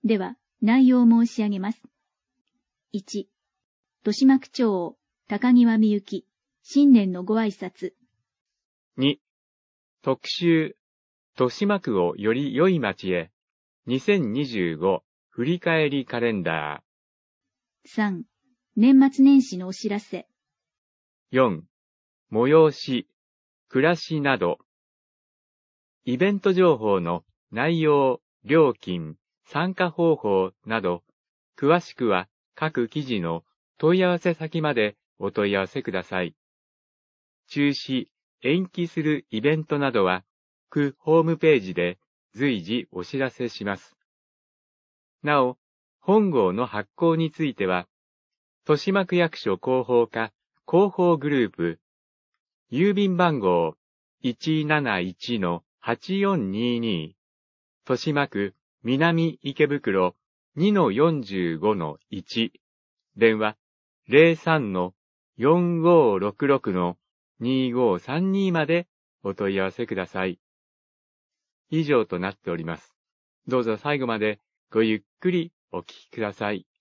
では、内容を申し上げます。1、豊島区長高際みゆき、新年のご挨拶。 2、特集、豊島区をより良い街へ、2025振り返りカレンダー。3、年末年始のお知らせ。 4、催し、暮らしなど。イベント情報の内容、料金、参加方法など、詳しくは各記事の問い合わせ先までお問い合わせください。中止、延期するイベントなどは、区ホームページで随時お知らせします。なお、本号の発行については、豊島区役所広報課広報グループ、郵便番号 171-8422、豊島区南池袋 2-45-1、電話 03-4566-2532までお問い合わせください。以上となっております。どうぞ最後までごゆっくりお聞きください。